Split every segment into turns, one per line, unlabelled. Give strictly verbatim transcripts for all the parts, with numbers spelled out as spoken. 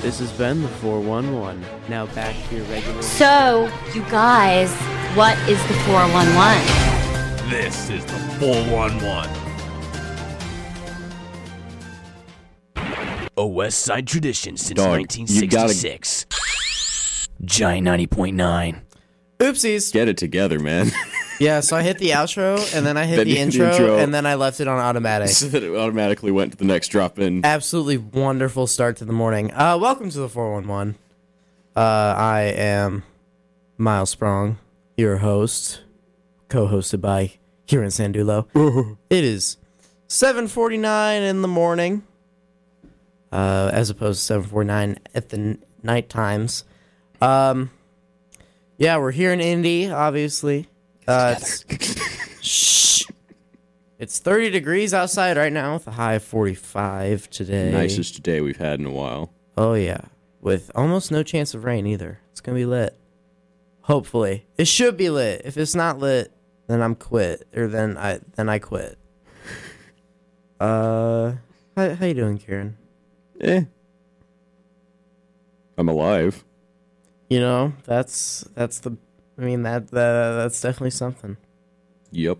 This has been the four one one. Now back to your regular...
So, you guys, what is the four one one?
This is the four one one. A West Side tradition since
Dog,
nineteen sixty-six. Gotta... Giant ninety point nine.
Oopsies.
Get it together, man.
Yeah, so I hit the outro, and then I hit
Then
the
you hit
intro,
the intro.
and then I left it on automatic.
So that it automatically went to the next drop in.
Absolutely wonderful start to the morning. Uh, welcome to the four one one. Uh, I am Miles Sprong, your host, co-hosted by Kieran Sandulo. It is seven forty-nine in the morning, uh, as opposed to seven forty-nine at the n- night times. Um, yeah, we're here in Indy, obviously. Uh, it's, shh. It's thirty degrees outside right now with a high of forty-five today.
Nicest day we've had in a while.
Oh, yeah. With almost no chance of rain either. It's going to be lit. Hopefully. It should be lit. If it's not lit, then I'm quit. Or then I then I quit. Uh, how, how you doing, Kieran?
Eh. I'm alive.
You know, that's that's the... I mean, that, that that's definitely something.
Yep.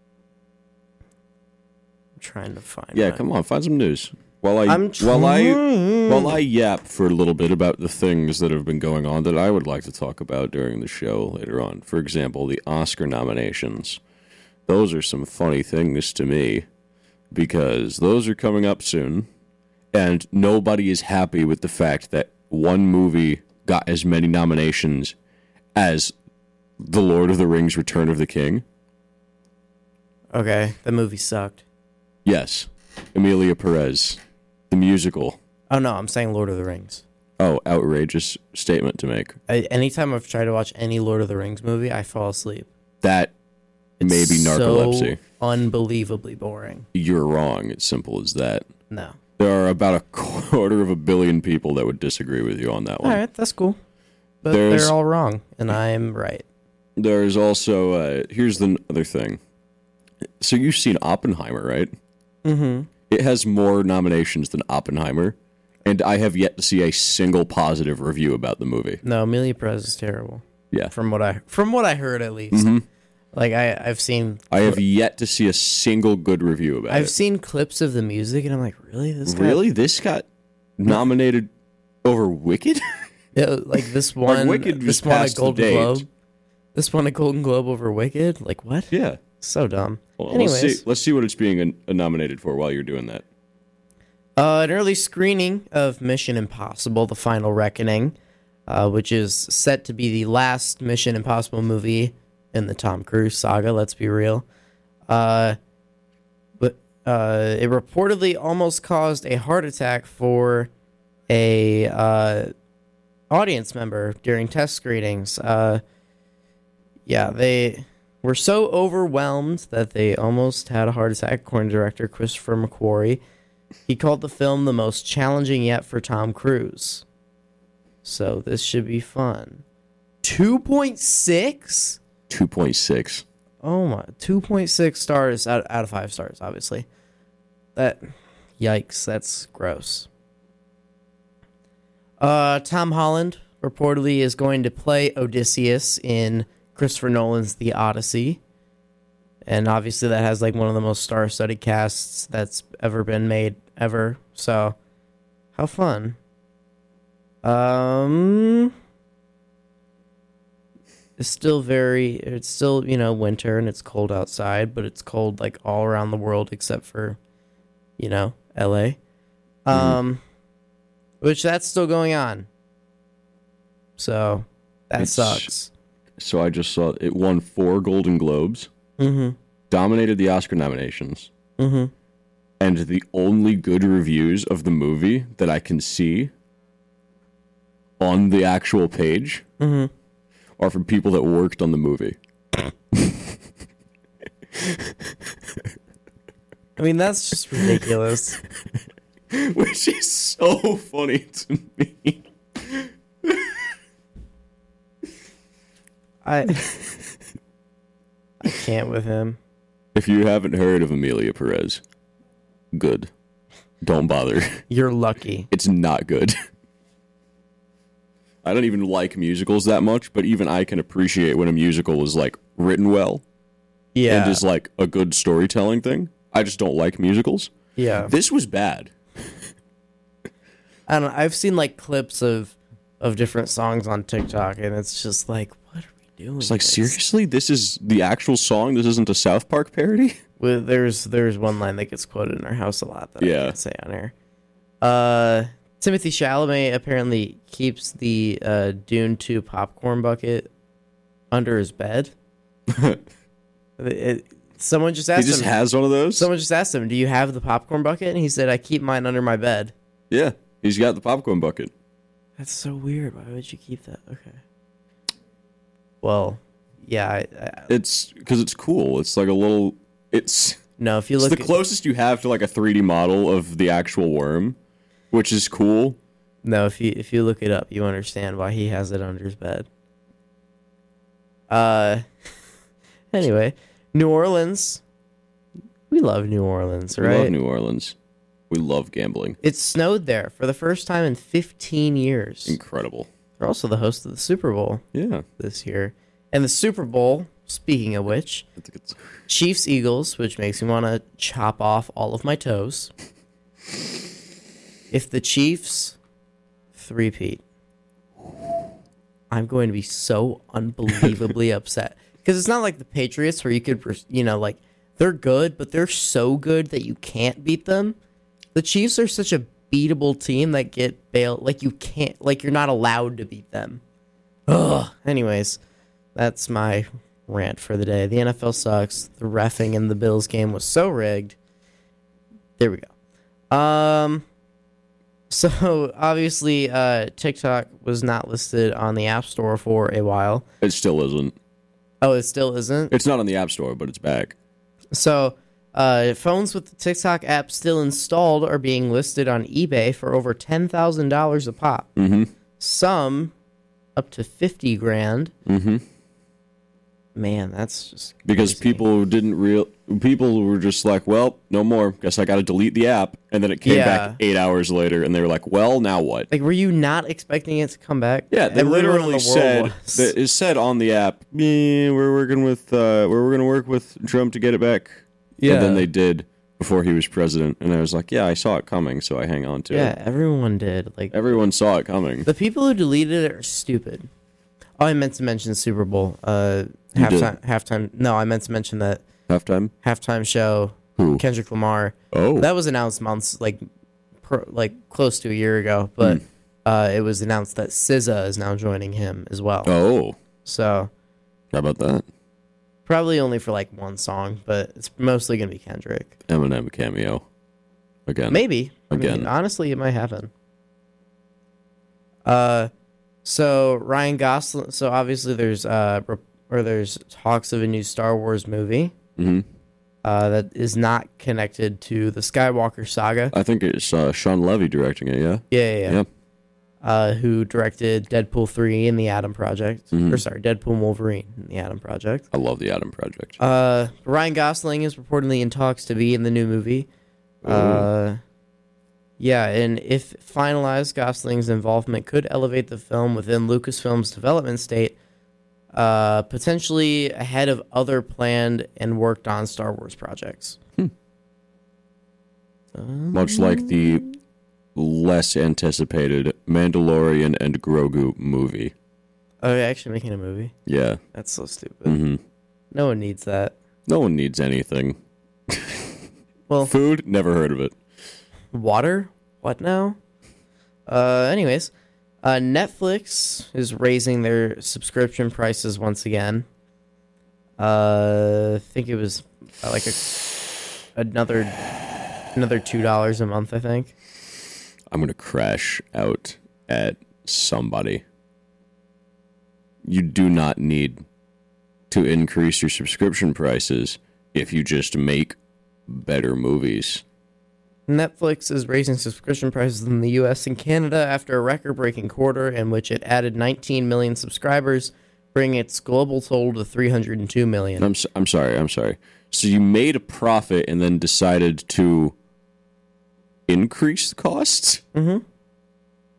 I'm trying to find
Yeah,
my-
come on, find some news. While I
I'm
while I
trying.
while I yap for a little bit about the things that have been going on that I would like to talk about during the show later on. For example, the Oscar nominations. Those are some funny things to me because those are coming up soon, and nobody is happy with the fact that one movie got as many nominations as The Lord of the Rings: Return of the King.
Okay, the movie sucked.
Yes, Emilia Perez, the musical.
Oh, no, I'm saying Lord of the Rings.
Oh, outrageous statement to make.
I, anytime I've tried to watch any Lord of the Rings movie, I fall asleep.
That
It's
may be narcolepsy.
So unbelievably boring.
You're wrong. It's simple as that.
No.
There are about a quarter of a billion people that would disagree with you on that one.
All right, that's cool. But
There's-
they're all wrong, and I'm right.
There's also, uh, here's the other thing. So you've seen Oppenheimer, right?
Mm-hmm.
It has more nominations than Oppenheimer, and I have yet to see a single positive review about the movie.
No, Amelia Perez is terrible.
Yeah.
From what I from what I heard, at least.
Mhm.
Like I, I've seen.
I have yet to see a single good review about
I've
it.
seen clips of the music, and I'm like, really? This guy?
Really? This got nominated over Wicked?
Yeah, like this one.
Wicked
this
was
won a
past the
Golden
date.
Globe. This won a Golden Globe over Wicked. Like what?
Yeah.
So dumb.
Well,
Anyways,
let's see. Let's see what it's being uh, nominated for while you're doing that.
Uh, an early screening of Mission Impossible: The Final Reckoning, uh, which is set to be the last Mission Impossible movie in the Tom Cruise saga. Let's be real. Uh, but uh, it reportedly almost caused a heart attack for a uh, audience member during test screenings. Uh, yeah, they were so overwhelmed that they almost had a heart attack, according to director Christopher McQuarrie. He called the film the most challenging yet for Tom Cruise. So this should be fun. two point six?
two point six.
Oh my, two point six stars out, out of five stars, obviously. That, yikes, that's gross. Uh, Tom Holland reportedly is going to play Odysseus in Christopher Nolan's The Odyssey. And obviously that has like one of the most star-studded casts that's ever been made ever. So, how fun. Um, it's still very, it's still, you know, winter and it's cold outside, but it's cold like all around the world except for, you know, L A. Um, mm-hmm. Which that's still going on. So, that
It's-
sucks.
So I just saw it won four Golden Globes,
Mm-hmm.
dominated the Oscar nominations,
Mm-hmm.
and the only good reviews of the movie that I can see on the actual page
Mm-hmm.
are from people that worked on the movie.
I mean, that's just ridiculous.
Which is so funny to me.
I I can't with him.
If you haven't heard of Emilia Perez, good. Don't bother.
You're lucky.
It's not good. I don't even like musicals that much, but even I can appreciate when a musical is like written well
Yeah.
and is like a good storytelling thing. I just don't like musicals.
yeah.
This was bad.
I don't know. I've seen like clips of of different songs on TikTok, and it's just like, what are we doing?
It's like,
guys?
seriously? This is the actual song? This isn't a South Park parody?
Well, there's there's one line that gets quoted in our house a lot that I
Yeah.
can't say on air. Uh, Timothy Chalamet apparently keeps the uh, Dune two popcorn bucket under his bed. it, it- someone just
He
asked
just
him.
has one of those?
Someone just asked him, "Do you have the popcorn bucket?" And he said, "I keep mine under my bed."
Yeah, he's got the popcorn bucket.
That's so weird. Why would you keep that? Okay. Well, yeah. I, I,
It's because it's cool. It's like a little... It's...
no, if you
It's
look
the
at,
closest you have to like a three D model of the actual worm, which is cool.
no, if you if you look it up, you understand why he has it under his bed. Uh, anyway, New Orleans. We love New Orleans,
We
right?
love New Orleans. We love gambling.
It snowed there for the first time in fifteen years.
Incredible.
They're also the host of the Super Bowl
Yeah.
this year, and the Super Bowl. Speaking of which,
I think it's...
Chiefs Eagles, which makes me want to chop off all of my toes. If the Chiefs three-peat, I'm going to be so unbelievably upset. Because it's not like the Patriots where you could, you know, like, they're good, but they're so good that you can't beat them. The Chiefs are such a beatable team that get bailed. Like, you can't, like, you're not allowed to beat them. Ugh. Anyways, that's my rant for the day. The N F L sucks. The reffing in the Bills game was so rigged. There we go. Um, so obviously, uh, TikTok was not listed on the App Store for a while.
It still isn't.
Oh, it still isn't?
It's not on the App Store, but it's back.
So, uh, phones with the TikTok app still installed are being listed on eBay for over ten thousand dollars a pop.
Mm-hmm.
Some up to fifty grand.
Mm-hmm.
Man, that's just
Because
crazy.
people didn't real people were just like, well, no more. Guess I got to delete the app. And then it came
Yeah.
back eight hours later, and they were like, well, now what?
Like, were you not expecting it to come back?
Yeah, they
Everyone in the
literally
world
said
was.
that it said on the app, yeah, we're working with uh, we're going to work with Trump to get it back.
Yeah.
And then they did before he was president, and I was like, yeah, I saw it coming, so I hang on to
Yeah,
it.
everyone did. Like,
Everyone saw it coming.
the people who deleted it are stupid. Oh, I meant to mention Super Bowl. Uh,
You did.
halftime. Halftime. No, I meant to mention that
Halftime.
halftime show.
Who?
Kendrick Lamar.
Oh,
That was announced months, like, pro, like close to a year ago. But
Hmm.
uh, it was announced that S Z A is now joining him as well.
oh,
So
how about that?
probably only for like one song, but it's mostly gonna be Kendrick.
Eminem cameo again.
Maybe. I mean,
Again.
honestly, it might happen. Uh, so Ryan Gosling. So obviously, there's uh, rep- or there's talks of a new Star Wars movie.
Mm-hmm.
Uh, that is not connected to the Skywalker saga.
I think it's uh, Sean Levy directing it. Yeah.
Yeah, yeah, yeah.
Yep.
Uh, who directed Deadpool three and the Atom Project?
Mhm.
Or sorry, Deadpool and Wolverine and the Atom Project.
I love the Atom Project.
Uh, Ryan Gosling is reportedly in talks to be in the new movie. Uh, yeah, and if finalized, Gosling's involvement could elevate the film within Lucasfilm's development state, uh, potentially ahead of other planned and worked on Star Wars projects.
Much like the less anticipated Mandalorian and Grogu movie.
Oh, you're actually making a movie?
Yeah.
That's so stupid.
hmm
No one needs that.
No one needs anything.
Well,
Food? Never heard of it.
water? What now? Uh, anyways, uh, Netflix is raising their subscription prices once again. Uh, I think it was uh, like a another another two dollars a month. I think.
I'm going to crash out at somebody. You do not need to increase your subscription prices if you just make better movies.
Netflix is raising subscription prices in the U S and Canada after a record-breaking quarter in which it added nineteen million subscribers, bringing its global total to three hundred two million.
I'm, so, I'm sorry, I'm sorry. So you made a profit and then decided to increase the costs?
Mm-hmm.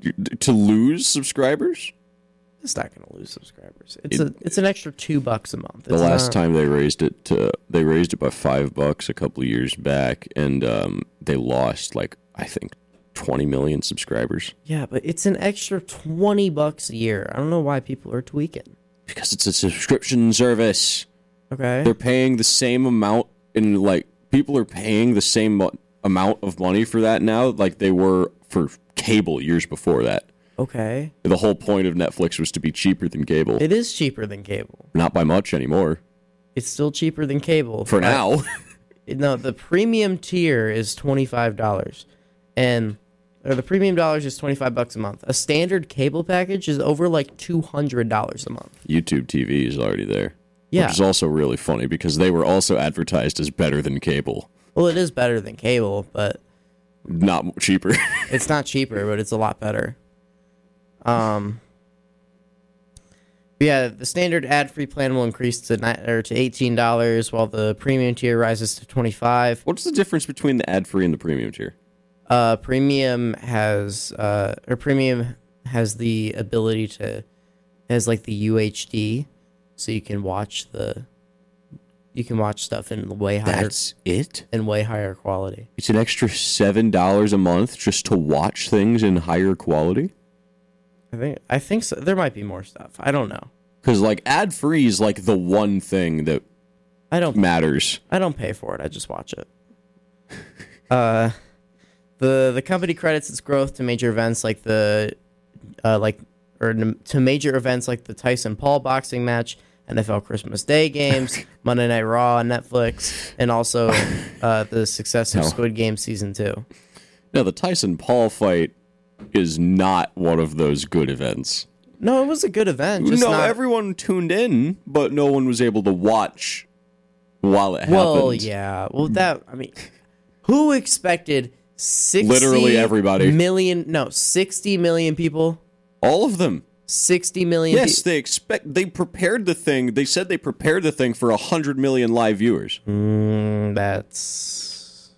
To lose subscribers?
It's not going to lose subscribers. It's
It-
a it's an extra two bucks a month.
The
It's
last
not-
time they raised it to they raised it by five bucks a couple of years back, and um, they lost like I think twenty million subscribers
Yeah, but it's an extra twenty bucks a year. I don't know why people are tweaking.
because it's a subscription service.
Okay.
They're paying the same amount, and like people are paying the same mo- amount of money for that now, like they were for cable years before that.
Okay.
The whole point of Netflix was to be cheaper than cable,
It is cheaper than cable.
not by much anymore.
It's still cheaper than cable.
For
I-
now,
No, the premium tier is twenty-five dollars. And or the premium dollars is twenty-five bucks a month. A standard cable package is over like two hundred dollars a month.
YouTube T V is already there.
Yeah.
Which is also really funny because they were also advertised as better than cable.
Well, it is better than cable, but
Not cheaper.
it's not cheaper, but it's a lot better. Um Yeah, the standard ad-free plan will increase to ni- or to eighteen dollars while the premium tier rises to twenty-five dollars.
What's the difference between the ad-free and the premium tier?
Uh, premium has uh, or premium has the ability to has like the U H D, so you can watch the you can watch stuff in way higher
That's it?
in way higher quality.
It's an extra seven dollars a month just to watch things in higher quality?
I think I think so. There might be more stuff. I don't know.
Because, like, ad-free is, like, the one thing that
I don't
matters.
I don't pay for it. I just watch it. uh, the the company credits its growth to major events like the uh like or n- to major events like the Tyson Paul boxing match, N F L Christmas Day games, Monday Night Raw on Netflix, and also uh, the success of
No.
Squid Game season two.
Now, the Tyson-Paul fight is not one of those good events.
No, it was a good event. Just
no,
not,
everyone tuned in, but no one was able to watch while it happened.
Well, yeah. Well, that I mean, who expected sixty
Literally everybody.
million? No, sixty million people.
All of them.
Sixty million.
Yes,
pe-
they expect. They prepared the thing. They said they prepared the thing for a hundred million live viewers,
Mm, that's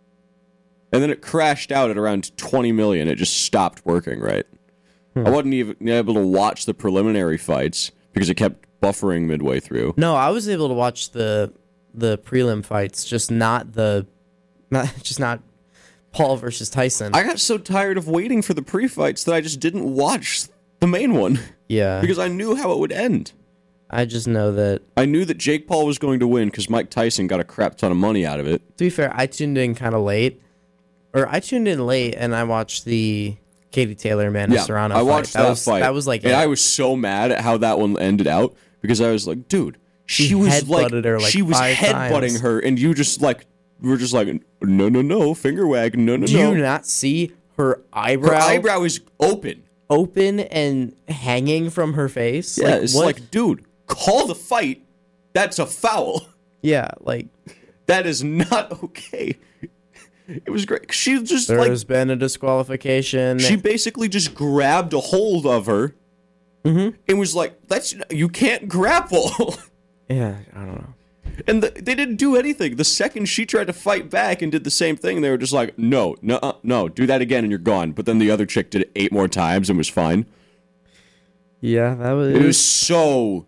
and then it crashed out at around twenty million. It just stopped working. Right.
Hmm.
I wasn't even able to watch the preliminary fights because it kept buffering midway through.
no. I was able to watch the the prelim fights, just not the, not just not Paul versus Tyson.
I got so tired of waiting for the pre-fights that I just didn't watch the main one
yeah,
because I knew how it would end.
I just know that.
I knew that Jake Paul was going to win because Mike Tyson got a crap ton of money out of it.
To be fair, I tuned in kind of late, or I tuned in late, and I watched the Katie Taylor Amanda Serrano.
I watched
fight.
that,
was,
fight.
That was like,
and
it.
I was so mad at how that one ended out because I was like, dude, she,
She
was like,
headbutted her, like,
she was
five
headbutting
times.
her, and you just like were just like, no, no, no, finger wag, no, no,
Do
no.
you not see her eyebrow,
Her eyebrow is open.
open and hanging from her face?
Yeah, it's
what?
like, dude, call the fight. That's a foul.
yeah, like
That is not okay. It was great. She just
there
like
has been a disqualification.
she basically just grabbed a hold of her
Mm-hmm.
and was like, "That's you can't grapple."
yeah, I don't know.
And the, they didn't do anything. The second she tried to fight back and did the same thing, they were just like, "No, no, uh, no, do that again and you're gone." But then the other chick did it eight more times and was fine.
Yeah, that was.
It was so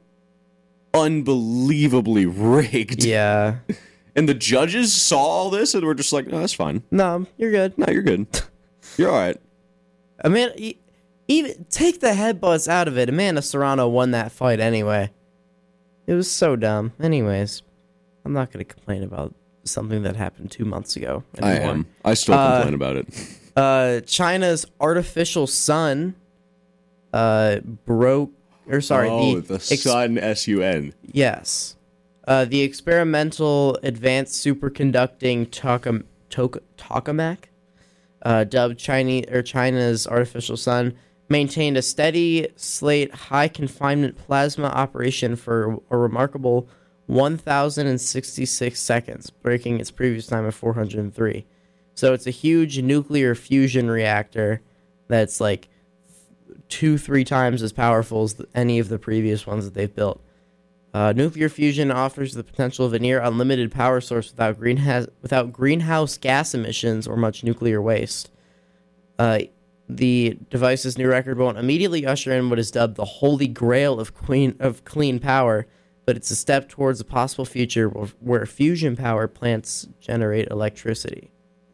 unbelievably rigged.
yeah.
And the judges saw all this and were just like, "No, that's fine.
No, you're good.
No, you're good. You're all right."
I mean, e- even take the headbutts out of it. Amanda Serrano won that fight anyway. It was so dumb. Anyways, I'm not going to complain about something that happened two months ago
I
anymore.
am. I still
Uh,
complain about it.
Uh, China's artificial sun uh, broke, or sorry,
oh,
the,
the
ex-
sun, S U N.
Yes. Uh, the experimental advanced superconducting Tokam- Tok- tokamak, uh, dubbed Chinese or China's artificial sun, maintained a steady slate high confinement plasma operation for a remarkable one thousand sixty-six seconds, breaking its previous time of four hundred three. So it's a huge nuclear fusion reactor that's like two, three times as powerful as any of the previous ones that they've built. Uh, nuclear fusion offers the potential of a near unlimited power source without greenhouse without greenhouse gas emissions or much nuclear waste. Uh, The device's new record won't immediately usher in what is dubbed the holy grail of queen of clean power, but it's a step towards a possible future where, where fusion power plants generate electricity.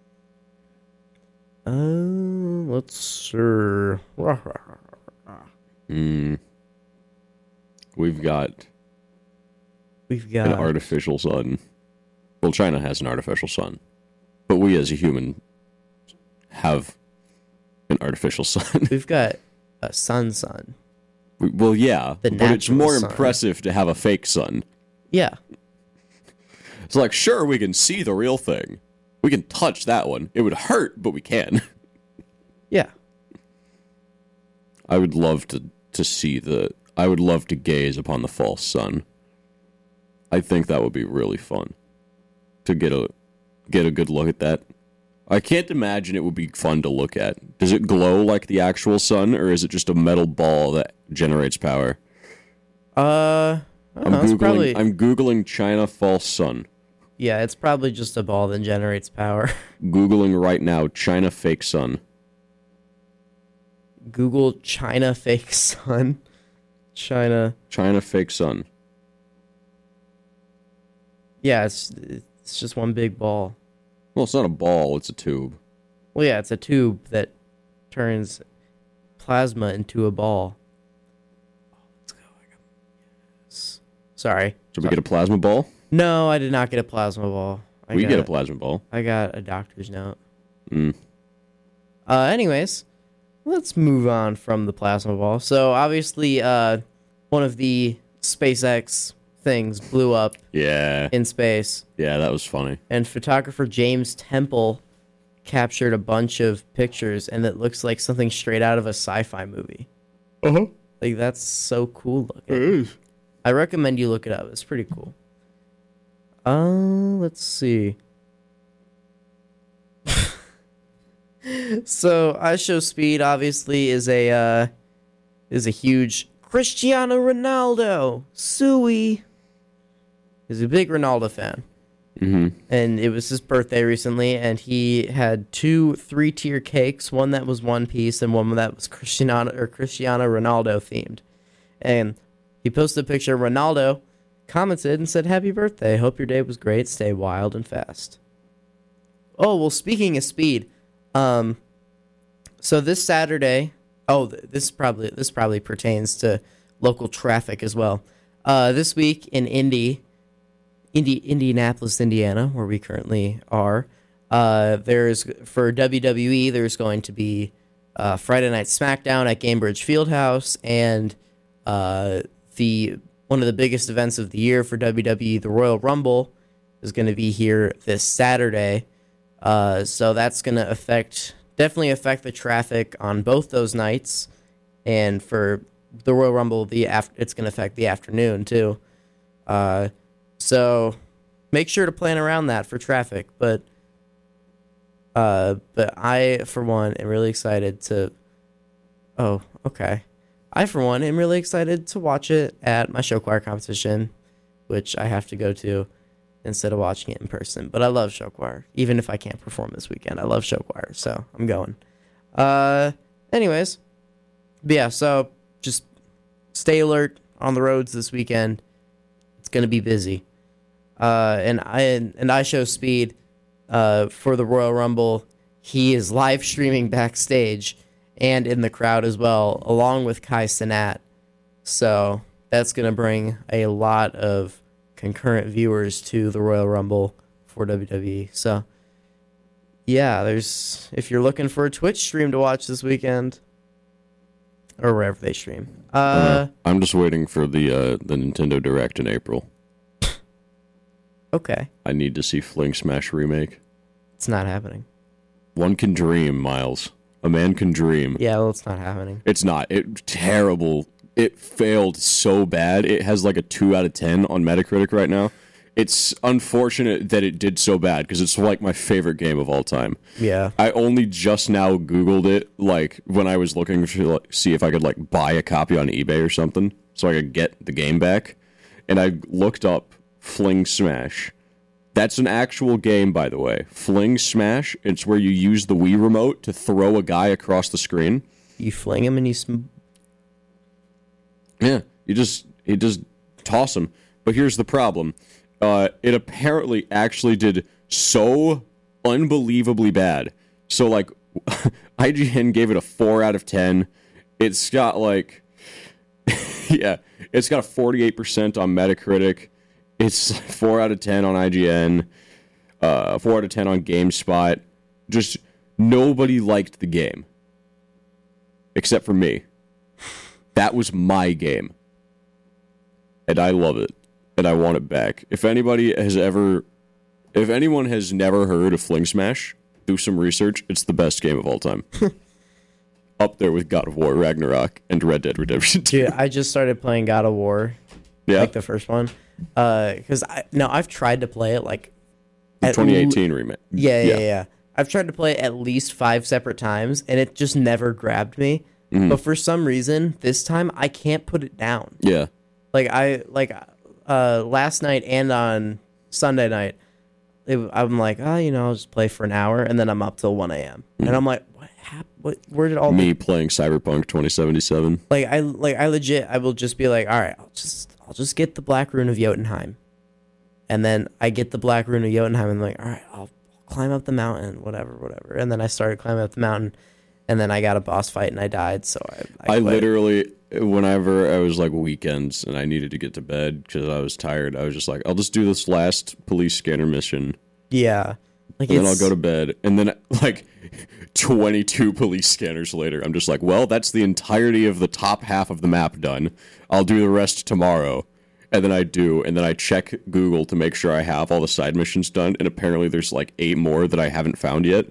Uh, let's see.
Mm. We've got
We've got
an artificial sun. Well, China has an artificial sun, but we as a human have an artificial sun.
we've got a sun sun.
We- well, yeah,
The
but it's
natural
more
sun.
impressive to have a fake sun.
Yeah.
It's like, sure, we can see the real thing. We can touch that one. It would hurt, but we can.
Yeah.
I would love to, to see the... I would love to gaze upon the false sun. I think that would be really fun. To get a get a good look at that. I can't imagine it would be fun to look at. Does it glow like the actual sun, or is it just a metal ball that generates power?
Uh, I don't
I'm
know. It's
googling.
probably
I'm googling China false sun.
yeah. It's probably just a ball that generates power.
Googling right now China fake sun.
Google China fake sun. China.
China fake sun.
Yeah, it's it's just one big ball.
Well, it's not a ball. It's a tube.
Well, yeah, it's a tube that turns plasma into a ball. Let's go. Yes. Sorry.
Did we get a plasma ball?
No, I did not get a plasma ball. I
we
got,
get a plasma ball.
I got a doctor's note.
Mm.
Uh, anyways, let's move on from the plasma ball. So obviously, uh, one of the SpaceX things blew up
Yeah.
in space,
Yeah, that was funny.
and photographer James Temple captured a bunch of pictures, and it looks like something straight out of a sci-fi movie.
Uh-huh.
Like, that's so cool looking.
It is.
I recommend you look it up. It's pretty cool. Uh, let's see. So, I Show Speed obviously is a uh, is a huge Cristiano Ronaldo. Suey is a big Ronaldo fan.
Mm-hmm.
And it was his birthday recently, and he had two three-tier cakes, one that was One Piece and one that was Cristiano or Cristiano Ronaldo themed. And he posted a picture of Ronaldo, commented and said, "Happy birthday. Hope your day was great. Stay wild and fast." Oh, well, speaking of speed, um so this Saturday, oh, th- this probably this probably pertains to local traffic as well. Uh this week in Indy Indi- Indianapolis, Indiana, where we currently are, uh, there's for W W E. There's going to be uh, Friday Night SmackDown at Gainbridge Fieldhouse, and uh, the one of the biggest events of the year for W W E, the Royal Rumble, is going to be here this Saturday. Uh, so that's going to affect definitely affect the traffic on both those nights, and for the Royal Rumble, the af- it's going to affect the afternoon too. Uh, So make sure to plan around that for traffic. But uh, but I, for one, am really excited to... Oh, okay. I, for one, am really excited to watch it at my show choir competition, which I have to go to instead of watching it in person. But I love show choir. Even if I can't perform this weekend, I love show choir, so I'm going. Uh, anyways. But yeah, so just stay alert on the roads this weekend. It's going to be busy. Uh, and I and I Show Speed uh, for the Royal Rumble. He is live streaming backstage and in the crowd as well, along with Kai Cenat. So that's going to bring a lot of concurrent viewers to the Royal Rumble for W W E. So yeah, there's if you're looking for a Twitch stream to watch this weekend or wherever they stream. Uh,
Uh, I'm just waiting for the uh, the Nintendo Direct in April.
okay,
I need to see Fling Smash Remake.
it's not happening.
One can dream, Miles. A man can dream.
Yeah, well, it's not happening.
It's not. It terrible. It failed so bad. It has like a two out of ten on Metacritic right now. It's unfortunate that it did so bad because it's like my favorite game of all time.
Yeah.
I only just now Googled it, like when I was looking to like, see if I could like buy a copy on eBay or something, so I could get the game back. And I looked up Fling Smash, That's an actual game, by the way. Fling Smash. It's where you use the Wii remote to throw a guy across the screen.
You fling him and you... Sm-
yeah, you just you just toss him. But here's the problem. Uh, it apparently actually did so unbelievably bad. So, like, I G N gave it a four out of ten. It's got, like... yeah, it's got a forty-eight percent on Metacritic. It's four out of ten on I G N, uh, four out of ten on GameSpot. Just nobody liked the game. Except for me. That was my game. And I love it. And I want it back. If anybody has ever... If anyone has never heard of Fling Smash, do some research. It's the best game of all time. Up there with God of War, Ragnarok, and Red Dead Redemption two.
Dude, I just started playing God of War.
Yeah.
Like the first one. Because, I no, I've tried to play it, like...
The
at
twenty eighteen l- remake.
Yeah, yeah, yeah, yeah. I've tried to play it at least five separate times, and it just never grabbed me. Mm-hmm. But for some reason, this time, I can't put it down.
Yeah.
Like, I... Like, uh, last night and on Sunday night, it, I'm like, oh, you know, I'll just play for an hour, and then I'm up till one a.m. Mm-hmm. And I'm like, what happened? What, where did all
Me
the...
playing Cyberpunk twenty seventy-seven.
Like, I like I legit, I will just be like, all right, I'll just I'll just get the Black Rune of Jotunheim. And then I get the Black Rune of Jotunheim, and I'm like, all right, I'll climb up the mountain, whatever, whatever. And then I started climbing up the mountain, and then I got a boss fight, and I died, so I...
I, I literally, whenever I was, like, weekends, and I needed to get to bed because I was tired, I was just like, I'll just do this last police scanner mission.
Yeah. Like,
and then I'll go to bed. And then, like, twenty-two police scanners later, I'm just like, well, that's the entirety of the top half of the map done. I'll do the rest tomorrow. And then I do. And then I check Google to make sure I have all the side missions done. And apparently there's, like, eight more that I haven't found yet.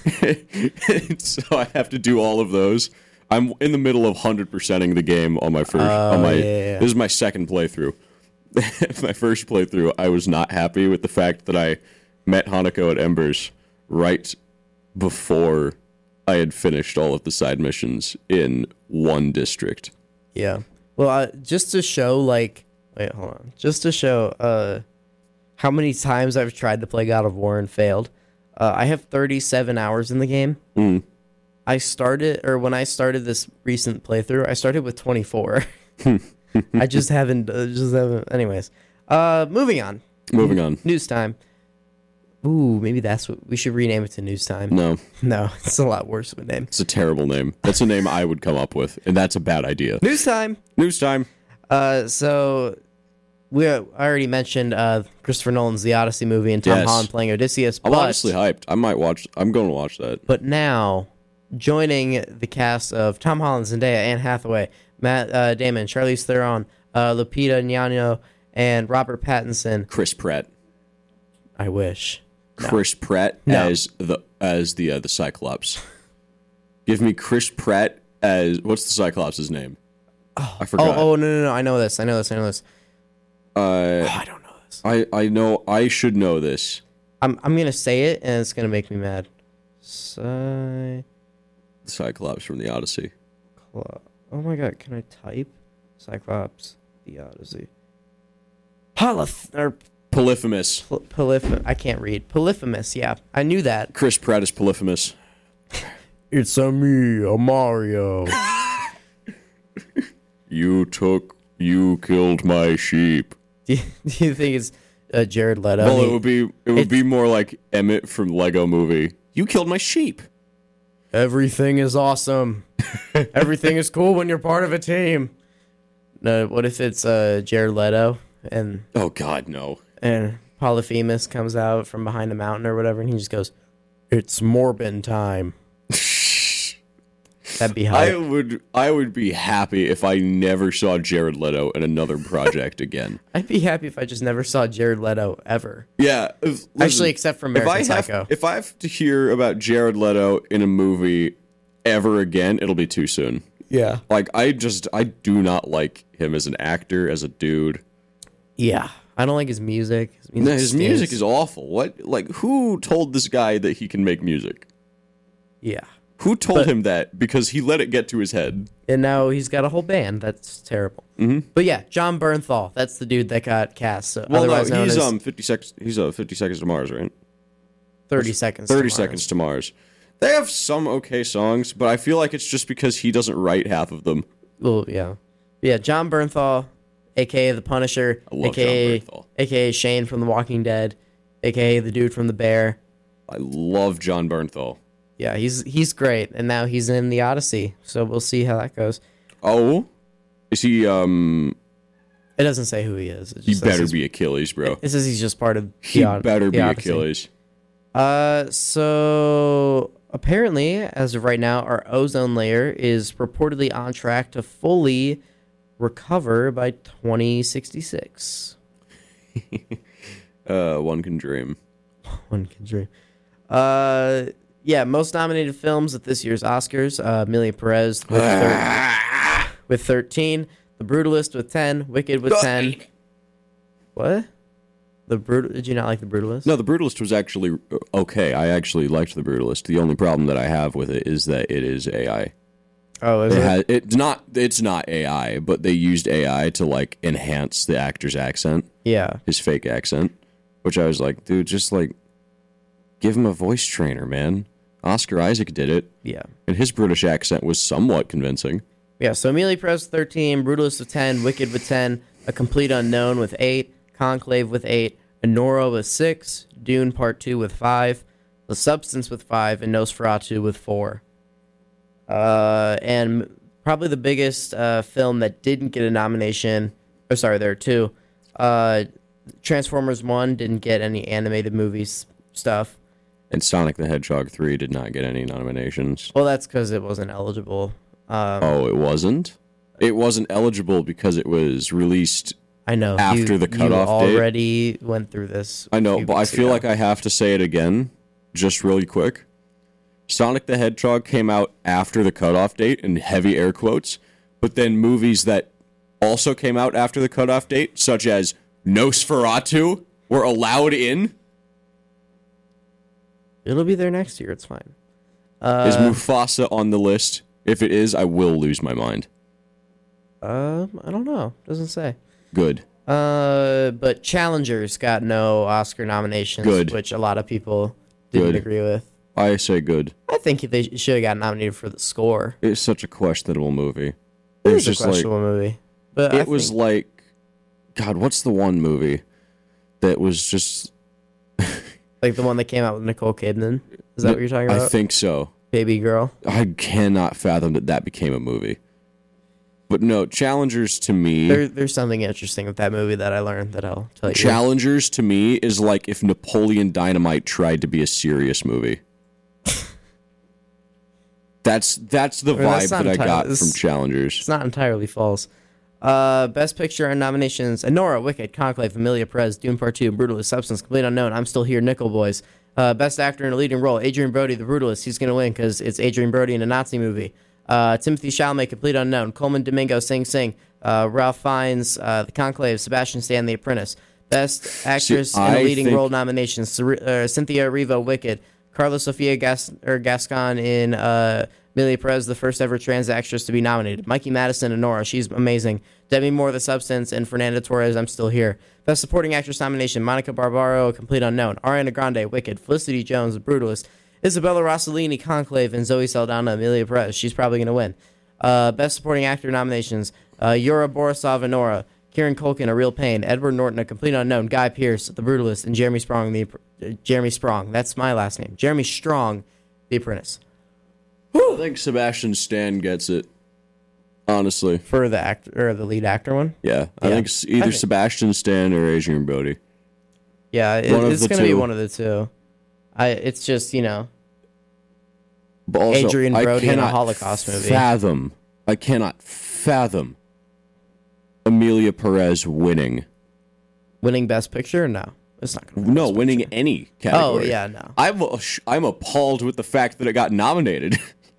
So I have to do all of those. I'm in the middle of one hundred percenting the game on my first...
Oh,
on my,
yeah, yeah.
This is my second playthrough. My first playthrough, I was not happy with the fact that I... met Hanako at Embers right before I had finished all of the side missions in one district.
Yeah. Well, uh, just to show, like... Wait, hold on. Just to show uh, how many times I've tried to play God of War and failed, uh, I have thirty-seven hours in the game.
Mm.
I started... Or when I started this recent playthrough, I started with twenty-four. I just haven't... Uh, just haven't... Anyways. Uh, moving on.
Moving on.
News time. Ooh, maybe that's what we should rename it to News Time.
No.
No, it's a lot worse of a name.
It's a terrible name. That's a name I would come up with, and that's a bad idea.
News Time.
News time.
Uh, so we I already mentioned uh, Christopher Nolan's The Odyssey movie and Tom
Yes.
Holland playing Odysseus.
I'm
but,
honestly hyped. I might watch. I'm going to watch that.
But now, joining the cast of Tom Holland, Zendaya, Anne Hathaway, Matt uh, Damon, Charlize Theron, uh, Lupita Nyong'o, and Robert Pattinson.
Chris Pratt.
I wish. No.
Chris Pratt
No.
as the as the uh, the Cyclops. Give me Chris Pratt as what's the Cyclops' name?
Oh,
I forgot.
Oh, oh, no, no, no! I know this. I know this. I know this.
Uh,
Oh, I don't know this.
I I know I should know this.
I'm I'm gonna say it, and it's gonna make me mad. Cy...
Cyclops from the Odyssey.
Clo- oh my god! Can I type Cyclops the Odyssey? Polyth or
Polyphemus.
Pol- Polyph. I can't read. Polyphemus. Yeah, I knew that.
Chris Pratt is Polyphemus.
It's a me, a Mario.
You took, you killed my sheep.
do, you, do you think it's uh, Jared Leto?
Well,
He-
it would be, it would
it's-
be more like Emmett from Lego Movie. You killed my sheep.
Everything is awesome. Everything is cool when you're part of a team. No, what if it's uh, Jared Leto and
Oh God, no.
and Polyphemus comes out from behind a mountain or whatever, and he just goes, "It's Morbin time." That'd be
I
hype.
would, I would be happy if I never saw Jared Leto in another project again.
I'd be happy if I just never saw Jared Leto ever.
Yeah, if, listen,
Actually, except for
if
American
I have,
Psycho.
if I have to hear about Jared Leto in a movie ever again, it'll be too soon.
Yeah.
Like, I just, I do not like him as an actor, as a dude.
Yeah. I don't like his music. His music,
No, his
stinks.
music is awful. What, like, who told this guy that he can make music?
Yeah.
Who told
But-
him that? Because he let it get to his head.
And now he's got a whole band. That's terrible.
Mm-hmm.
But yeah, John Bernthal. That's the dude that got cast. So
Well, no,
otherwise known
he's
as
um fifty seconds. He's uh fifty seconds to Mars, right?
thirty seconds. to
Thirty
Mars.
seconds to Mars. They have some okay songs, but I feel like it's just because he doesn't write half of them.
Well, yeah, yeah. John Bernthal, aka the Punisher,
I love
aka
John Bernthal.
aka Shane from The Walking Dead, aka the dude from The Bear.
I love John Bernthal.
Yeah, he's he's great, and now he's in the Odyssey. So we'll see how that goes.
Oh, is he? Um,
It doesn't say who he is. It
he
just says
better
he's-
be Achilles, bro.
It says he's just part of.
He
the, Od-
better
the
be
Odyssey.
Achilles.
Uh, so apparently, as of right now, our ozone layer is reportedly on track to fully recover by twenty sixty-six.
Uh, one can dream.
One can dream. Uh, yeah, most nominated films at this year's Oscars: uh, Amelia Perez with, thir- with thirteen, The Brutalist with ten, Wicked with ten. What? The brutal? Did you not like The Brutalist?
No, The Brutalist was actually okay. I actually liked The Brutalist. The only problem that I have with it is that it is A I.
Oh, is
It
it?
has, it's not. It's not A I, but they used A I to like enhance the actor's accent,
Yeah.
his fake accent, which I was like, dude, just like give him a voice trainer, man. Oscar Isaac did it,
Yeah.
and his British accent was somewhat convincing.
Yeah, so Amelia Perez with thirteen, Brutalist with ten, Wicked with ten, A Complete Unknown with eight, Conclave with eight, Anora with six, Dune Part two with five, The Substance with five, and Nosferatu with four. Uh, and probably the biggest uh, film that didn't get a nomination, oh, sorry, there are two. Uh, Transformers one didn't get any animated movies stuff.
And Sonic the Hedgehog three did not get any nominations.
Well, that's because it wasn't eligible. Um,
Oh, it wasn't? It wasn't eligible because it was released.
I know.
after
you,
the cutoff
you
date?
already went through this.
I
a
know,
few
but I
weeks
feel
ago.
like I have to say it again, just really quick. Sonic the Hedgehog came out after the cutoff date, in heavy air quotes, but then movies that also came out after the cutoff date, such as Nosferatu, were allowed in.
It'll be there next year. It's fine. Uh,
Is Mufasa on the list? If it is, I will lose my mind.
Um, I don't know. Doesn't say.
Good.
Uh, but Challengers got no Oscar nominations,
Good.
which a lot of people didn't
Good.
agree with.
I say good.
I think they should have got nominated for the score.
It's such a questionable movie.
It
It was
was a
just like
questionable movie, but I
it was
think-
like, God, what's the one movie that was just?
like the one that came out with Nicole Kidman. Is that what you're talking about?
I think so.
Baby Girl.
I cannot fathom that that became a movie. But no, Challengers to me,
There, there's something interesting with that movie that I learned that I'll tell you.
Challengers to me is like if Napoleon Dynamite tried to be a serious movie. That's that's the
Well, that's
vibe
not
that I
entirely-
got
this-
from Challengers.
It's not entirely false. Uh, Best Picture and nominations: Anora, Wicked, Conclave, Amelia Perez, Dune Part Two, Brutalist, Substance, Complete Unknown, I'm Still Here, Nickel Boys. Uh, Best Actor in a Leading Role: Adrian Brody, The Brutalist. He's gonna win because it's Adrian Brody in a Nazi movie. Uh, Timothy Chalamet, Complete Unknown. Coleman Domingo, Sing Sing. Uh, Ralph Fiennes, uh, The Conclave. Sebastian Stan, The Apprentice. Best Actress in
I
a Leading
think-
Role nominations: Cer- uh, Cynthia Erivo, Wicked. Carlos Sofia Gas- or Gascon in uh, Amelia Perez, the first ever trans actress to be nominated. Mikey Madison and Nora, she's amazing. Debbie Moore, The Substance, and Fernanda Torres, I'm Still Here. Best Supporting Actress nomination: Monica Barbaro, A Complete Unknown. Ariana Grande, Wicked. Felicity Jones, The Brutalist. Isabella Rossellini, Conclave, and Zoe Saldana, Amelia Perez. She's probably going to win. Uh, Best Supporting Actor nominations: uh, Yura Borisov and Nora. Kieran Culkin, A Real Pain. Edward Norton, A Complete Unknown. Guy Pearce, The Brutalist, and Jeremy Strong, the uh, Jeremy Strong. That's my last name. Jeremy Strong, The Apprentice.
I think Sebastian Stan gets it. Honestly,
For the actor or the lead actor one.
yeah, I
Yeah.
think s- either
I think-
Sebastian Stan or Adrian Brody.
Yeah, it,
One of
it's
the
going to be
two.
one of the two. I. It's just, you know.
But also,
Adrian
I
Brody in a
cannot
Holocaust movie.
Fathom. I cannot fathom Amelia Perez winning.
Winning Best Picture? No, it's not going to.
No, winning any
Oh
category.
yeah, no.
I'm ash- I'm appalled with the fact that it got nominated.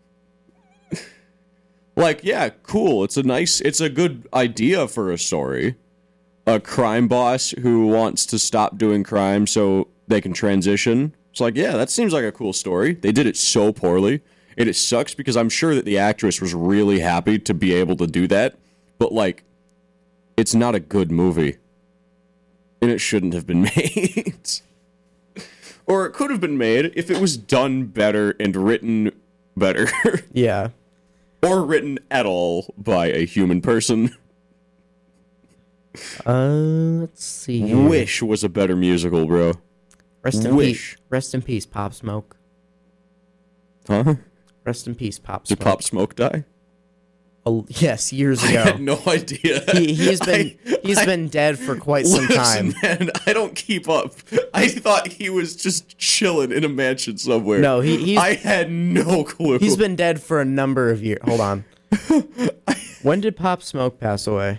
Like, yeah, cool. It's a nice, it's a good idea for a story. A crime boss who wants to stop doing crime so they can transition. It's like, yeah, that seems like a cool story. They did it so poorly. And it sucks because I'm sure that the actress was really happy to be able to do that. But, like, it's not a good movie. And it shouldn't have been made. Or it could have been made if it was done better and written better.
Yeah.
Or written at all by a human person.
Uh, let's see. Here.
Wish was a better musical, bro.
Rest in
Wish.
peace. Rest in peace, Pop Smoke.
Huh?
Rest in peace, Pop
Did
Smoke.
Pop Smoke die?
Oh, yes, years
I
ago.
had no idea.
He, he's been
I-
he's
I-
been dead for quite some
Listen,
time.
man, I don't keep up. I thought he was just chilling in a mansion somewhere.
No, he he's
I had no clue.
he's been dead for a number of years. Hold on. When did Pop Smoke pass away?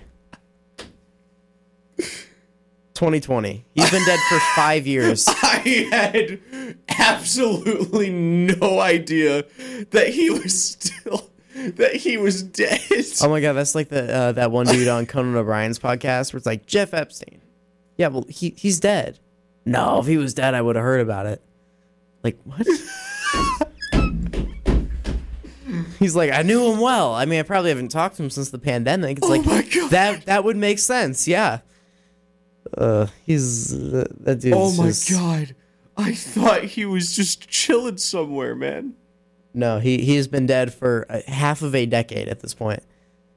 twenty twenty. He's been dead for five years.
I had absolutely no idea that he was still that he was dead.
Oh my god, that's like the uh, that one dude on Conan O'Brien's podcast where it's like Jeff Epstein. Yeah, well, he he's dead. No, if he was dead, I would have heard about it. Like what? He's like, I knew him well. I mean, I probably haven't talked to him since the pandemic. It's
Oh
like
my God.
that that would make sense. Yeah. Uh, he's uh, that dude.
Oh my god. I thought he was just chilling somewhere, man.
No, he he's been dead for uh, half of a decade at this point.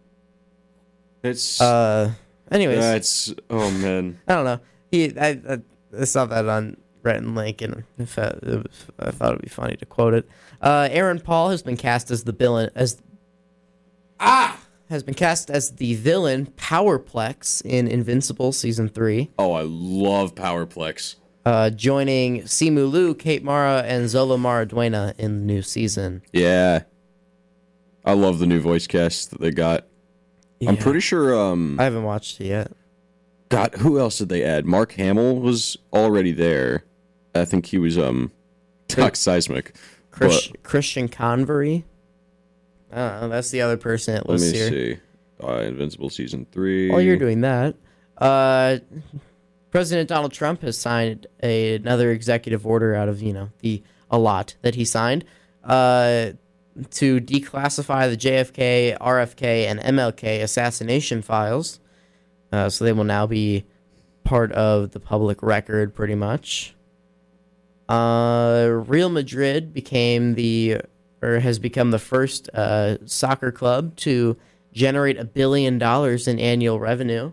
It's
Uh, anyways.
that's oh man.
I don't know. He, I, I, I saw that on Rhett and Link, and I thought it was, I thought it'd be funny to quote it. Uh, Aaron Paul has been cast as the villain as ah has been cast as the villain Powerplex in Invincible season three.
Oh, I love Powerplex.
Uh, joining Simu Liu, Kate Mara, and Zola Maraduena in the new season.
Yeah. I love the new voice cast that they got. I'm
Yeah.
pretty sure um
I haven't watched it yet.
God, who else did they add? Mark Hamill was already there. I think he was um Doc Seismic.
Chris,
But-
Christian Convery. I don't know. That's the other person it
Let
lists
me
here.
see. Uh, Invincible season three.
While you're doing that, uh, President Donald Trump has signed a, another executive order out of, you know, the a lot that he signed uh, to declassify the J F K, R F K, and M L K assassination files. Uh, so they will now be part of the public record, pretty much. Uh, Real Madrid became the, or has become the first uh, soccer club to generate a billion dollars in annual revenue.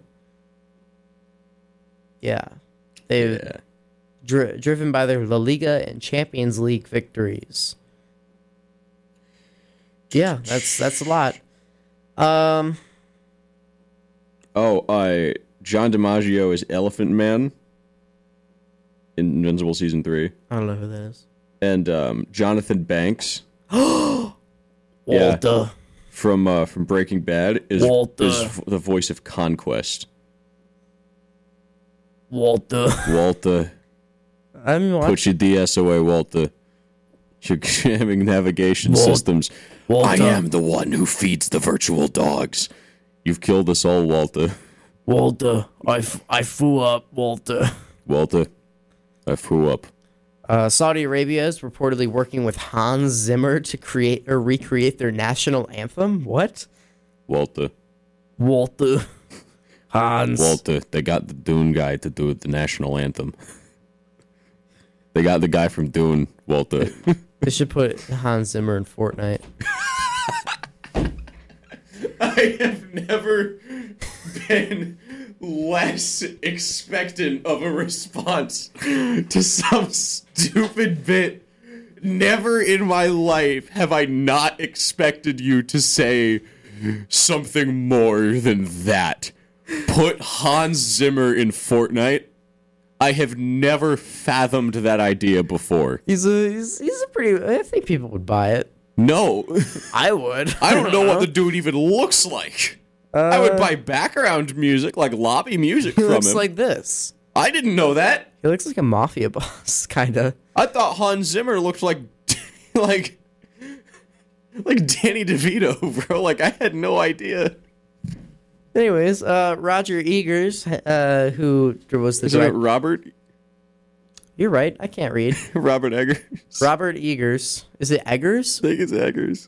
Yeah, they
Yeah.
dri- driven by their La Liga and Champions League victories. Yeah, that's that's a lot. Um,
Oh, uh, John DiMaggio is Elephant Man in Invincible season three,
I don't know who that is.
and um, Jonathan Banks
Walter.
Yeah. from uh, from Breaking Bad is
Walter.
is f- the voice of Conquest.
Walter.
Walter,
I mean, what?
put your D S away, Walter. You're jamming navigation
Wal-
systems.
Walter.
I am the one who feeds the virtual dogs. You've killed us all, Walter.
Walter. I, f- I flew up, Walter.
Walter, I flew up.
Uh, Saudi Arabia is reportedly working with Hans Zimmer to create or recreate their national anthem. What?
Walter,
Walter. Hans.
Walter, they got the Dune guy to do the national anthem. They got the guy from Dune, Walter.
They should put Hans Zimmer in Fortnite.
I have never been less expectant of a response to some stupid bit. Never in my life have I not expected you to say something more than that. Put Hans Zimmer in Fortnite? I have never fathomed that idea before.
He's a he's, he's a pretty. I think people would buy it.
No.
I would.
I don't know what the dude even looks like. I would buy background music, like lobby music
He
from
looks
him.
like this.
I didn't know that.
He looks like a mafia boss, kind of.
I thought Hans Zimmer looked like, like, like Danny DeVito, bro. Like I had no idea.
Anyways, uh, Roger Egers, uh, who was the
Is it
director.
Robert?
You're right. I can't read.
Robert Eggers.
Robert Eggers. Is it Eggers?
I think it's Eggers.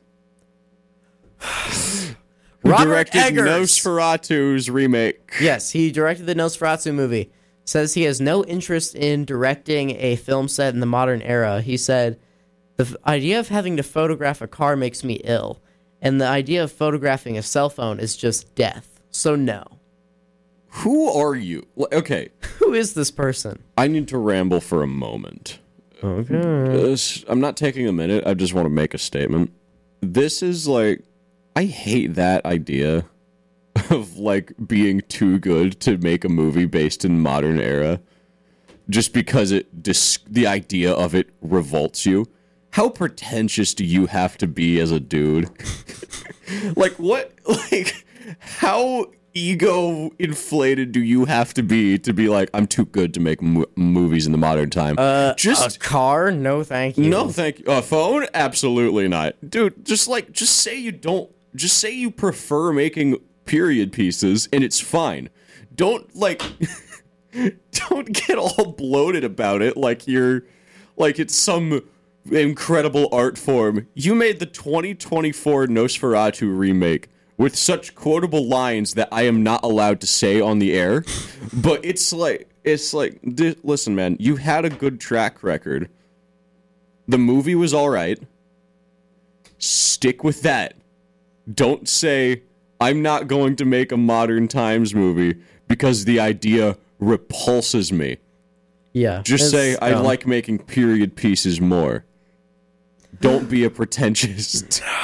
Robert
directed
Eggers.
Nosferatu's remake.
Yes, he directed the Nosferatu movie. Says he has no interest in directing a film set in the modern era. He said, the f- idea of having to photograph a car makes me ill, and the idea of photographing a cell phone is just death. So no.
Who are you? L- Okay,
Who is this person?
I need to ramble for a moment.
Okay.
This, I'm not taking a minute. I just want to make a statement. This is like, I hate that idea of like being too good to make a movie based in modern era, just because it dis- the idea of it revolts you. How pretentious do you have to be as a dude? Like what? Like how ego inflated do you have to be to be like, I'm too good to make mo- movies in the modern time?
Uh,
just
a car? No, thank you.
no, thank you. A phone? Absolutely not, dude. Just like, just say you don't. Just say you prefer making period pieces, and it's fine. Don't like, don't get all bloated about it like you're, like it's some incredible art form. You made the twenty twenty-four Nosferatu remake with such quotable lines that I am not allowed to say on the air, but it's like, it's like, di- listen, man, you had a good track record. The movie was all right. Stick with that. Don't say, I'm not going to make a modern times movie because the idea repulses me.
Yeah.
Just
it's
say, I
dumb.
like making period pieces more. Don't be a pretentious.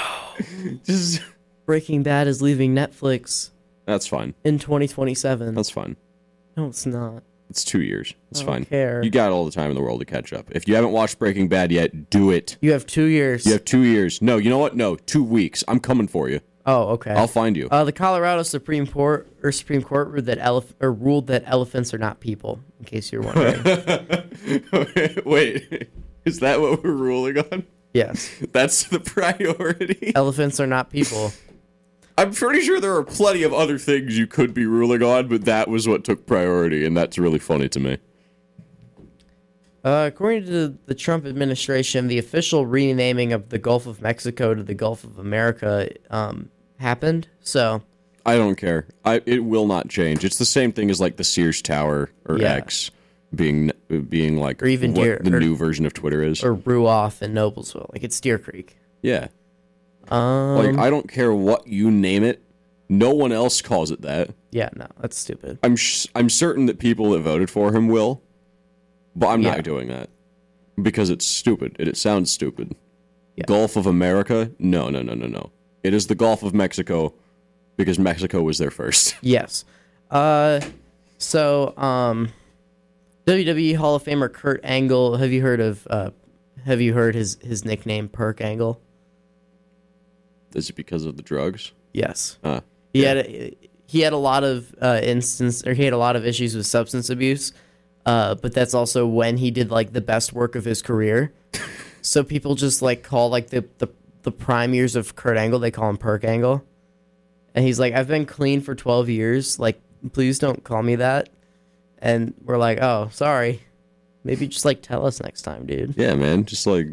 Just,
Breaking Bad is leaving Netflix
that's fine.
in twenty twenty-seven.
That's fine.
No, it's not.
It's two years. It's
I don't
fine.
care.
You got all the time in the world to catch up. If you haven't watched Breaking Bad yet, do it.
You have two years.
You have two years. No, you know what? No, two weeks. I'm coming for you.
Oh, okay.
I'll find you.
Uh, the Colorado Supreme Court or Supreme Court ruled that elef- or ruled that elephants are not people. In case you're wondering.
Wait, is that what we're ruling on?
Yes,
That's the priority?
elephants are not people.
I'm pretty sure there are plenty of other things you could be ruling on, but that was what took priority, and that's really funny to me.
Uh, according to the Trump administration, the official renaming of the Gulf of Mexico to the Gulf of America um, happened. So,
I don't care. I It will not change. It's the same thing as like the Sears Tower or
Yeah.
X being being like
Or even
what
Deer-
the
or-
new version of Twitter is.
or Ruoff and Noblesville, like it's Deer Creek.
Yeah.
Um,
Like, I don't care what you name it. No one else calls it that.
yeah, no, that's stupid.
I'm sh- I'm certain that people that voted for him will, but I'm
Yeah.
not doing that because it's stupid. It, it sounds stupid.
Yeah.
Gulf of America? No, no, no, no, no. It is the Gulf of Mexico because Mexico was there first.
Yes. Uh, so um, W W E Hall of Famer Kurt Angle. Have you heard of? Uh, have you heard his his nickname Perk Angle?
Is it because of the drugs?
Yes.
Uh,
He
yeah.
had a, he had a lot of uh, instance or he had a lot of issues with substance abuse, uh, but that's also when he did like the best work of his career. So people just like call like the, the the prime years of Kurt Angle, they call him Perk Angle, and he's like, I've been clean for twelve years. Like, please don't call me that. And we're like, oh, sorry. Maybe just like tell us next time, dude.
Yeah, man. Just like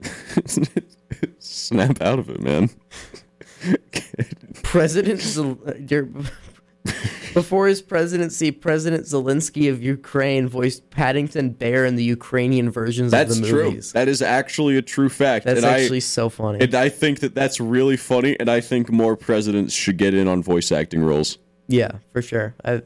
snap out of it, man.
President Zel- your- before his presidency, President Zelensky of Ukraine voiced Paddington Bear in the Ukrainian versions
That's
of the
true.
movies.
That is actually a true fact.
That's
and
actually
I,
so funny.
And I think that that's really funny, and I think more presidents should get in on voice acting roles.
Yeah, for sure. I...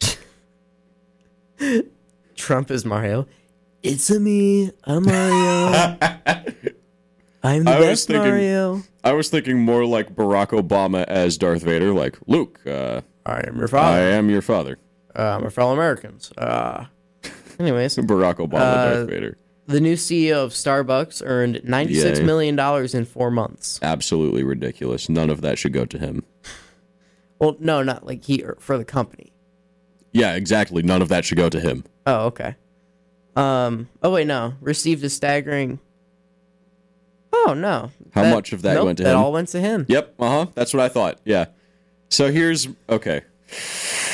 Trump is Mario. It's a me, I'm Mario. I'm the
I was
best
thinking-
Mario.
I was thinking more like Barack Obama as Darth Vader, like, Luke, uh,
I am your
I
father.
am your father.
Uh, we're fellow Americans. Uh, anyways,
Barack Obama,
Uh,
Darth Vader.
the new C E O of Starbucks earned ninety-six
Yay.
million dollars in four months.
Absolutely ridiculous. None of that should go to him.
Well, no, not like he for the company.
Yeah, exactly. None of that should go to him.
Oh, okay. Um. Oh wait, no. Received a staggering. Oh no.
How much of that
nope,
went to
that
him?
all went to him.
Yep, uh-huh. That's what I thought. Yeah. So here's okay.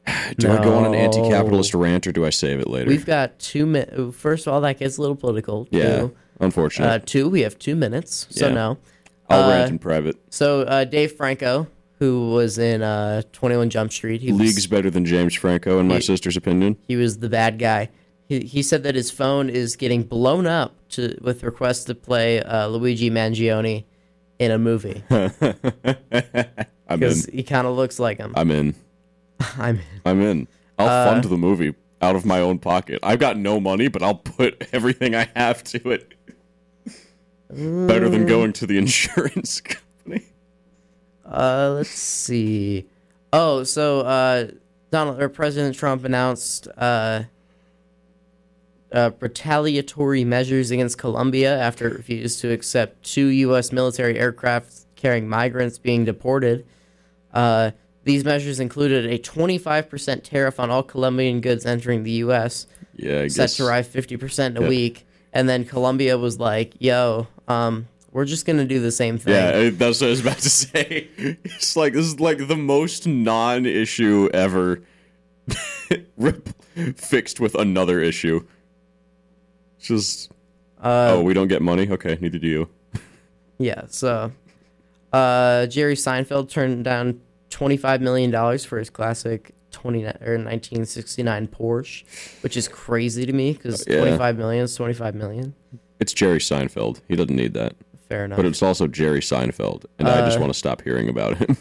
Do I go on an
No.
anti-capitalist rant or do I save it later?
We've got two minutes. First of all, that gets a little political.
yeah,
Two.
unfortunate.
Uh, two, we have two minutes, so
Yeah.
no.
I'll
uh,
rant in private.
So uh, Dave Franco, who was in uh, twenty-one Jump Street, he
League's
was,
better than James Franco, in my
He-
sister's opinion.
he was the bad guy. He, he said that his phone is getting blown up to with requests to play uh, Luigi Mangione in a movie
I'm in.
because he kind of looks like him.
I'm in.
I'm
I'm in. I'll
Uh,
fund the movie out of my own pocket. I've got no money, but I'll put everything I have to it. Better than going to the insurance company.
Uh, let's see. Oh, so uh, Donald or President Trump announced uh, uh, retaliatory measures against Colombia after it refused to accept two U S military aircraft carrying migrants being deported. Uh, these measures included a twenty-five percent tariff on all Colombian goods entering the U S,
Yeah, I
set
guess.
to rise fifty percent in a
Yeah.
week. And then Colombia was like, yo, um, we're just going to do the same thing.
Yeah, that's what I was about to say. It's like, this is like the most non-issue ever rip, fixed with another issue. Just,
Uh,
oh, we don't get money? Okay, neither do you.
Yeah, so uh, Jerry Seinfeld turned down twenty-five million dollars for his classic twenty or nineteen sixty-nine Porsche, which is crazy to me because
Yeah.
twenty-five million is twenty-five million.
It's Jerry Seinfeld. He doesn't need that.
Fair enough.
But it's also Jerry Seinfeld, and I just
Uh,
want to stop hearing about him.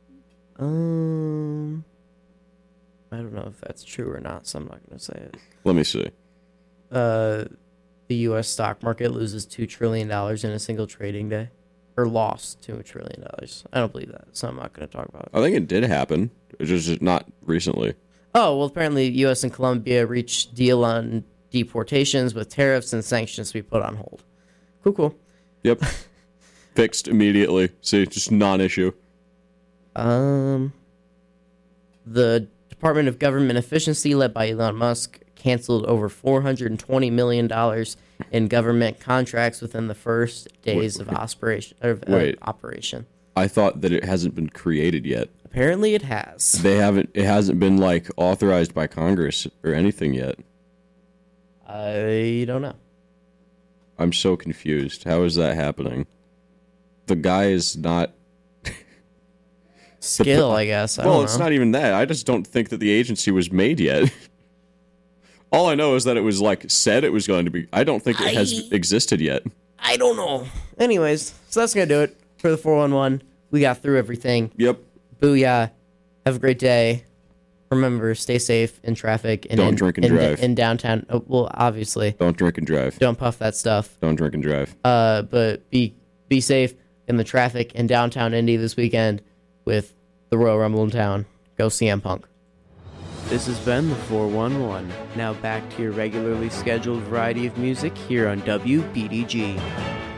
um, I don't know if that's true or not, so I'm not going to say it.
Let me see.
Uh, the U S stock market loses two trillion dollars in a single trading day, or lost two trillion dollars. I don't believe that, so I'm not going to talk about it.
I think it did happen. It's just not recently.
Oh, well, apparently U S and Colombia reached deal on deportations with tariffs and sanctions to be put on hold. Cool, cool.
Yep. Fixed immediately. See, just non-issue.
Um, the Department of Government Efficiency, led by Elon Musk, canceled over four hundred twenty million dollars in government contracts within the first days
Wait,
of operation. Of, uh,
Wait.
operation.
I thought that it hasn't been created yet.
Apparently, it has.
They haven't. It hasn't been like authorized by Congress or anything yet.
I don't know.
I'm so confused. How is that happening? The guy is not.
Skill, I guess. I
well,
don't
it's
know.
not even that. I just don't think that the agency was made yet. All I know is that it was like said it was going to be. I don't think it has
I-
existed yet.
I don't know. Anyways, so that's gonna do it for the four one one. We got through everything.
Yep.
Booyah. Have a great day. Remember, stay safe in traffic and
Don't
in,
drink and
in,
drive.
in downtown. Oh, well, obviously,
Don't drink and drive.
don't puff that stuff.
Don't drink and drive.
Uh, but be be safe in the traffic in downtown Indy this weekend with the Royal Rumble in town. Go C M Punk.
This has been the four one one. Now back to your regularly scheduled variety of music here on W B D G.